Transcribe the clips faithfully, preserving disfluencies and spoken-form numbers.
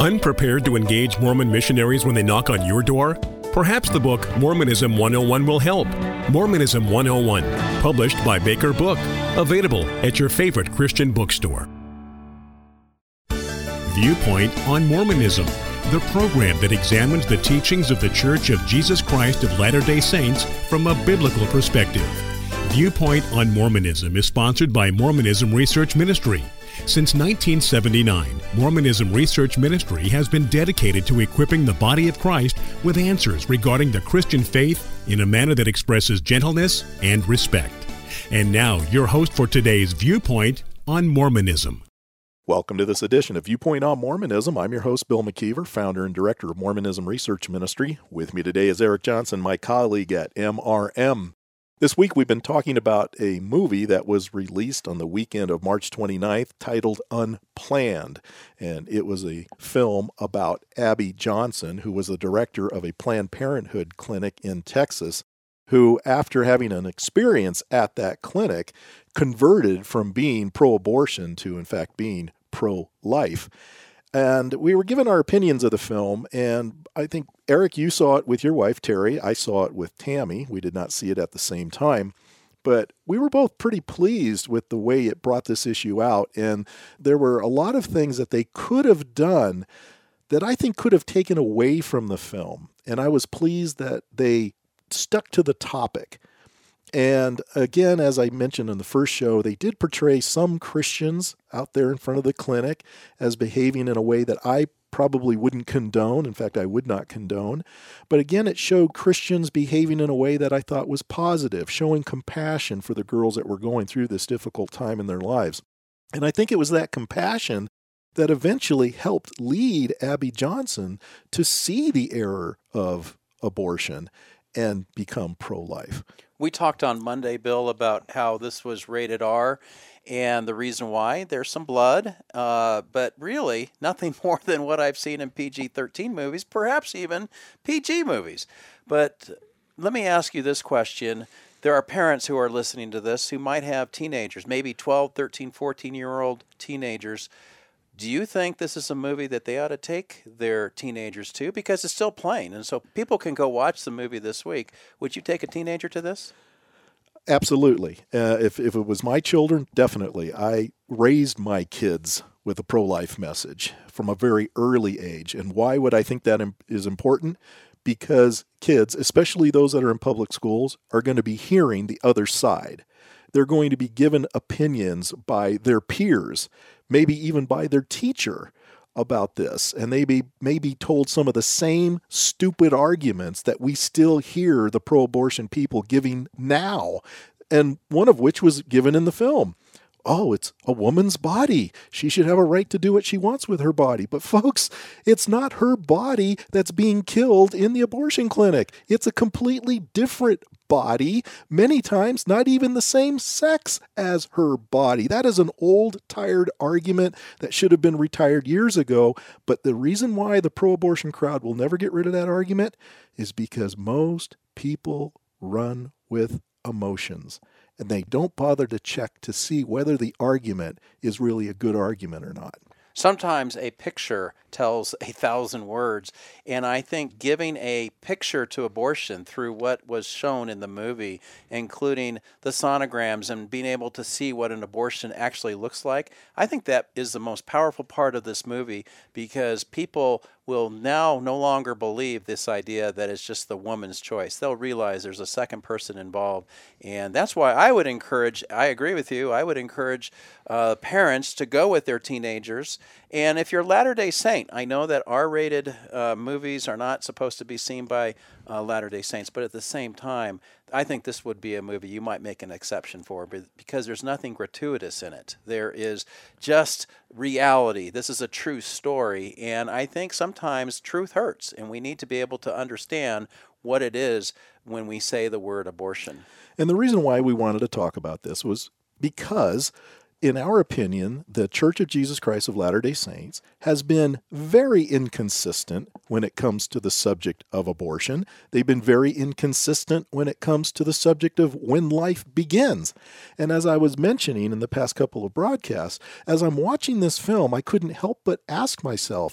Unprepared to engage Mormon missionaries when they knock on your door? Perhaps the book Mormonism one oh one will help. Mormonism one oh one, published by Baker Book. Available at your favorite Christian bookstore. Viewpoint on Mormonism, the program that examines the teachings of the Church of Jesus Christ of Latter-day Saints from a biblical perspective. Viewpoint on Mormonism is sponsored by Mormonism Research Ministry. Since nineteen seventy-nine, Mormonism Research Ministry has been dedicated to equipping the body of Christ with answers regarding the Christian faith in a manner that expresses gentleness and respect. And now, your host for today's Viewpoint on Mormonism. Welcome to this edition of Viewpoint on Mormonism. I'm your host, Bill McKeever, founder and director of Mormonism Research Ministry. With me today is Eric Johnson, my colleague at M R M. This week we've been talking about a movie that was released on the weekend of March twenty-ninth titled Unplanned. And it was a film about Abby Johnson, who was the director of a Planned Parenthood clinic in Texas, who, after having an experience at that clinic, converted from being pro-abortion to, in fact, being pro-life. And we were given our opinions of the film, and I think, Eric, you saw it with your wife, Terry. I saw it with Tammy. We did not see it at the same time. But we were both pretty pleased with the way it brought this issue out, and there were a lot of things that they could have done that I think could have taken away from the film. And I was pleased that they stuck to the topic. And again, as I mentioned in the first show, they did portray some Christians out there in front of the clinic as behaving in a way that I probably wouldn't condone. In fact, I would not condone. But again, it showed Christians behaving in a way that I thought was positive, showing compassion for the girls that were going through this difficult time in their lives. And I think it was that compassion that eventually helped lead Abby Johnson to see the error of abortion and become pro-life. We talked on Monday, Bill, about how this was rated R, and the reason why. There's some blood, uh, but really nothing more than what I've seen in P G thirteen movies, perhaps even P G movies. But let me ask you this question. There are parents who are listening to this who might have teenagers, maybe twelve, thirteen, fourteen-year-old teenagers. Do you think this is a movie that they ought to take their teenagers to? Because it's still playing, and so people can go watch the movie this week. Would you take a teenager to this? Absolutely. Uh, if, if it was my children, definitely. I raised my kids with a pro-life message from a very early age. And why would I think that is important? Because kids, especially those that are in public schools, are going to be hearing the other side. They're going to be given opinions by their peers, maybe even by their teacher about this. And they be, may be told some of the same stupid arguments that we still hear the pro-abortion people giving now, and one of which was given in the film. Oh, it's a woman's body. She should have a right to do what she wants with her body. But folks, it's not her body that's being killed in the abortion clinic. It's a completely different body, many times not even the same sex as her body. That is an old, tired argument that should have been retired years ago. But the reason why the pro-abortion crowd will never get rid of that argument is because most people run with emotions, and they don't bother to check to see whether the argument is really a good argument or not. Sometimes a picture tells a thousand words, and I think giving a picture to abortion through what was shown in the movie, including the sonograms and being able to see what an abortion actually looks like, I think that is the most powerful part of this movie, because people will now no longer believe this idea that it's just the woman's choice. They'll realize there's a second person involved, and that's why I would encourage, I agree with you, I would encourage uh, parents to go with their teenagers. And if you're Latter-day Saint, I know that R-rated uh, movies are not supposed to be seen by uh, Latter-day Saints, but at the same time, I think this would be a movie you might make an exception for, because there's nothing gratuitous in it. There is just reality. This is a true story, and I think sometimes truth hurts, and we need to be able to understand what it is when we say the word abortion. And the reason why we wanted to talk about this was because, in our opinion, the Church of Jesus Christ of Latter-day Saints has been very inconsistent when it comes to the subject of abortion. They've been very inconsistent when it comes to the subject of when life begins. And as I was mentioning in the past couple of broadcasts, as I'm watching this film, I couldn't help but ask myself,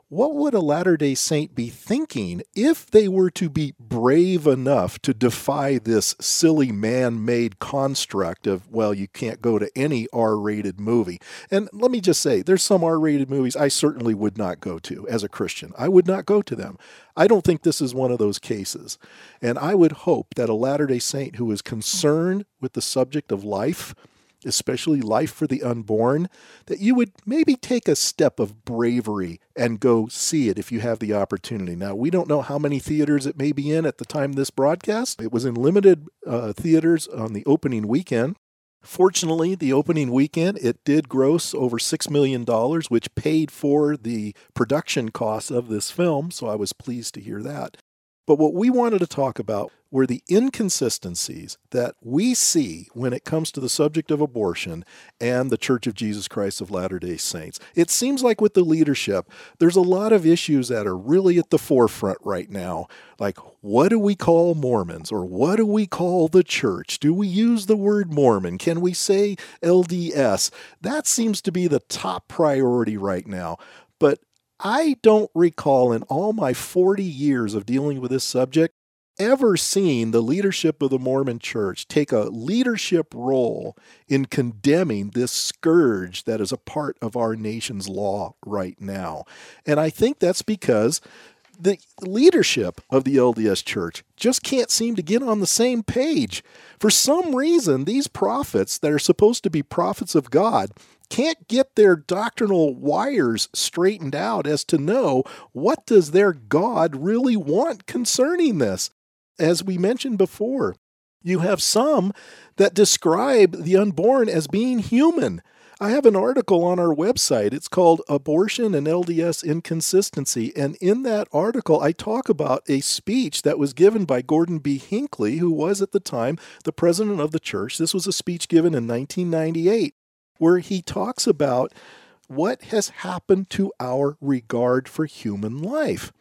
what would a Latter-day Saint be thinking if they were to be brave enough to defy this silly man-made construct of, well, you can't go to any R-rated movie? And let me just say, there's some R-rated movies I certainly would not go to as a Christian. I would not go to them. I don't think this is one of those cases. And I would hope that a Latter-day Saint who is concerned with the subject of life, especially life for the unborn, that you would maybe take a step of bravery and go see it if you have the opportunity. Now, we don't know how many theaters it may be in at the time of this broadcast. It was in limited uh, theaters on the opening weekend. Fortunately, the opening weekend, it did gross over six million dollars, which paid for the production costs of this film, so I was pleased to hear that. But what we wanted to talk about were the inconsistencies that we see when it comes to the subject of abortion and the Church of Jesus Christ of Latter-day Saints. It seems like with the leadership, there's a lot of issues that are really at the forefront right now. Like, what do we call Mormons, or what do we call the church? Do we use the word Mormon? Can we say L D S? That seems to be the top priority right now. But I don't recall in all my forty years of dealing with this subject ever seen the leadership of the Mormon Church take a leadership role in condemning this scourge that is a part of our nation's law right now. And I think that's because the leadership of the L D S Church just can't seem to get on the same page. For some reason, these prophets that are supposed to be prophets of God can't get their doctrinal wires straightened out as to know what does their God really want concerning this. As we mentioned before, you have some that describe the unborn as being human. I have an article on our website. It's called Abortion and L D S Inconsistency. And in that article, I talk about a speech that was given by Gordon B. Hinckley, who was at the time the president of the church. This was a speech given in nineteen ninety-eight, where he talks about what has happened to our regard for human life.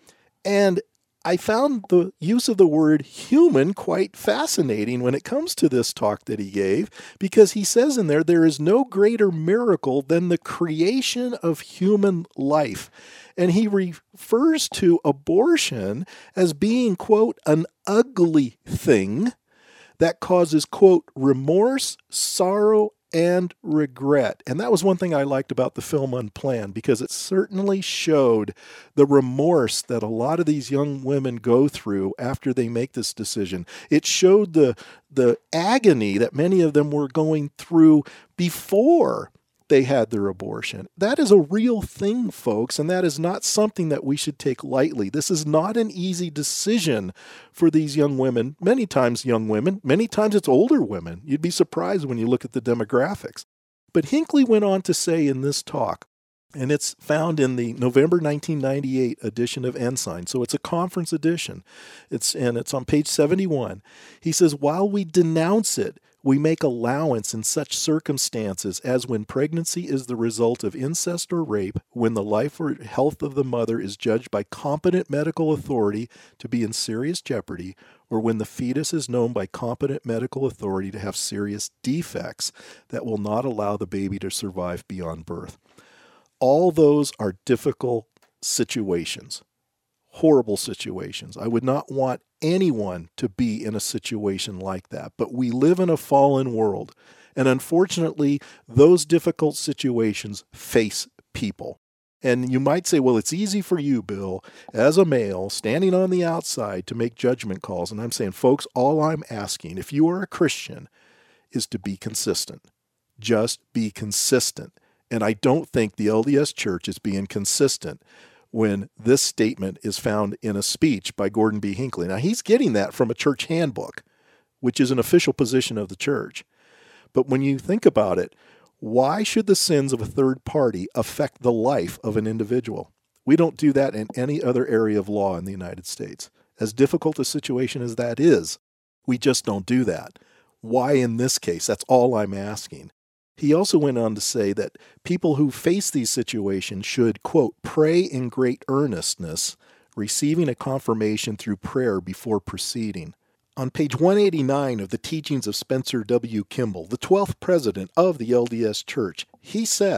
And I found the use of the word human quite fascinating when it comes to this talk that he gave, because he says in there, there is no greater miracle than the creation of human life. And he refers to abortion as being, quote, an ugly thing that causes, quote, remorse, sorrow, and regret. And that was one thing I liked about the film Unplanned, because it certainly showed the remorse that a lot of these young women go through after they make this decision. It showed the the agony that many of them were going through before they had their abortion. That is a real thing, folks, and that is not something that we should take lightly. This is not an easy decision for these young women, many times young women, many times it's older women. You'd be surprised when you look at the demographics. But Hinckley went on to say in this talk, and it's found in the November nineteen ninety-eight edition of Ensign, so it's a conference edition, It's and it's on page seventy-one. He says, while we denounce it, we make allowance in such circumstances as when pregnancy is the result of incest or rape, when the life or health of the mother is judged by competent medical authority to be in serious jeopardy, or when the fetus is known by competent medical authority to have serious defects that will not allow the baby to survive beyond birth. All those are difficult situations, horrible situations. I would not want anyone to be in a situation like that. But we live in a fallen world, and unfortunately, those difficult situations face people. And you might say, well, it's easy for you, Bill, as a male, standing on the outside to make judgment calls. And I'm saying, folks, all I'm asking, if you are a Christian, is to be consistent. Just be consistent. And I don't think the L D S Church is being consistent when this statement is found in a speech by Gordon B. Hinckley. Now, he's getting that from a church handbook, which is an official position of the church. But when you think about it, why should the sins of a third party affect the life of an individual? We don't do that in any other area of law in the United States. As difficult a situation as that is, we just don't do that. Why in this case? That's all I'm asking. He also went on to say that people who face these situations should, quote, pray in great earnestness, receiving a confirmation through prayer before proceeding. On page one eighty-nine of the teachings of Spencer W. Kimball, the twelfth president of the L D S Church, he said,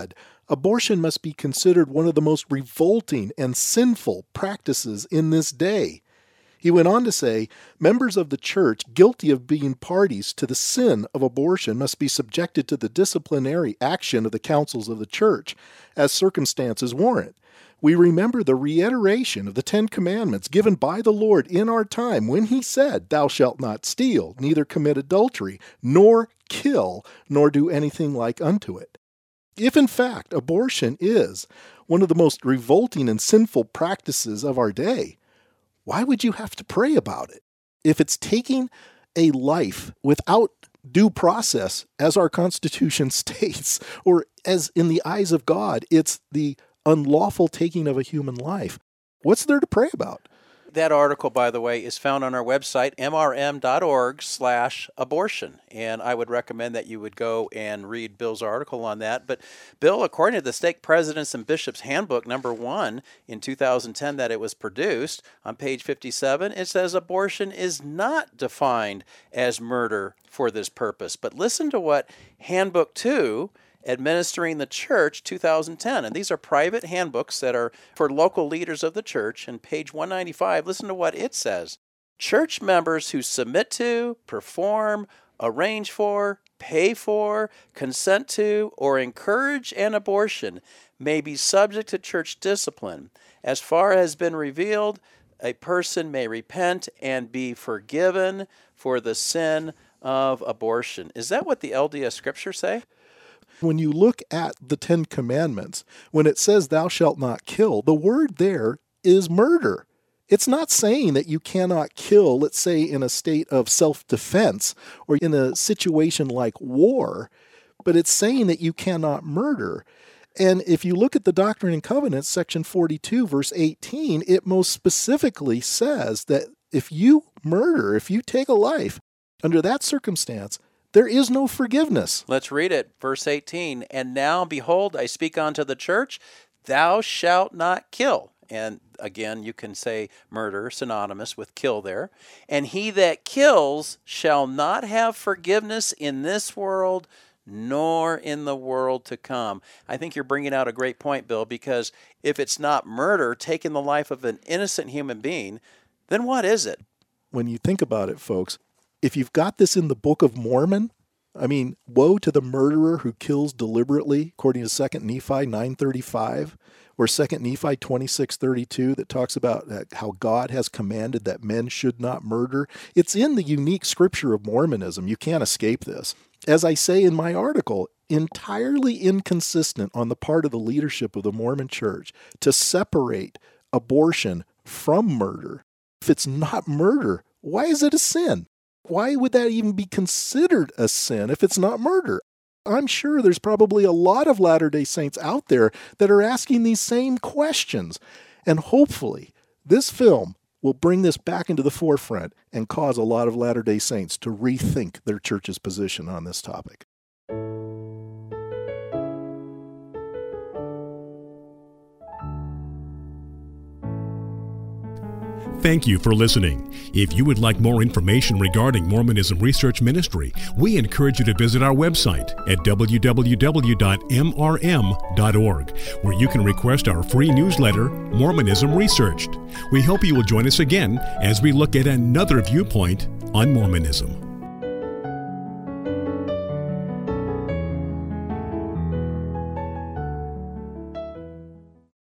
Abortion must be considered one of the most revolting and sinful practices in this day. He went on to say, members of the church guilty of being parties to the sin of abortion must be subjected to the disciplinary action of the councils of the church, as circumstances warrant. We remember the reiteration of the Ten Commandments given by the Lord in our time when he said, "Thou shalt not steal, neither commit adultery, nor kill, nor do anything like unto it." If in fact abortion is one of the most revolting and sinful practices of our day, why would you have to pray about it? If it's taking a life without due process, as our Constitution states, or as in the eyes of God, it's the unlawful taking of a human life, what's there to pray about? That article, by the way, is found on our website, m r m dot org slash abortion. And I would recommend that you would go and read Bill's article on that. But Bill, according to the Stake Presidents and Bishops Handbook, number one, in two thousand ten that it was produced, on page fifty-seven, it says abortion is not defined as murder for this purpose. But listen to what Handbook two, Administering the Church, two thousand ten. And these are private handbooks that are for local leaders of the church. And page one ninety-five, listen to what it says. Church members who submit to, perform, arrange for, pay for, consent to, or encourage an abortion may be subject to church discipline. As far as has been revealed, a person may repent and be forgiven for the sin of abortion. Is that what the L D S scriptures say? When you look at the Ten Commandments, when it says thou shalt not kill, the word there is murder. It's not saying that you cannot kill, let's say, in a state of self-defense or in a situation like war, but it's saying that you cannot murder. And if you look at the Doctrine and Covenants, section forty-two, verse eighteen, it most specifically says that if you murder, if you take a life, under that circumstance, there is no forgiveness. Let's read it. Verse eighteen, and now, behold, I speak unto the church, thou shalt not kill. And again, you can say murder, synonymous with kill there. And he that kills shall not have forgiveness in this world, nor in the world to come. I think you're bringing out a great point, Bill, because if it's not murder, taking the life of an innocent human being, then what is it? When you think about it, folks, if you've got this in the Book of Mormon, I mean, woe to the murderer who kills deliberately, according to Second Nephi nine thirty-five, or Second Nephi twenty-six thirty-two that talks about how God has commanded that men should not murder. It's in the unique scripture of Mormonism. You can't escape this. As I say in my article, entirely inconsistent on the part of the leadership of the Mormon Church to separate abortion from murder. If it's not murder, why is it a sin? Why would that even be considered a sin if it's not murder? I'm sure there's probably a lot of Latter-day Saints out there that are asking these same questions. And hopefully, this film will bring this back into the forefront and cause a lot of Latter-day Saints to rethink their church's position on this topic. Thank you for listening. If you would like more information regarding Mormonism Research Ministry, we encourage you to visit our website at w w w dot m r m dot org, where you can request our free newsletter, Mormonism Researched. We hope you will join us again as we look at another viewpoint on Mormonism.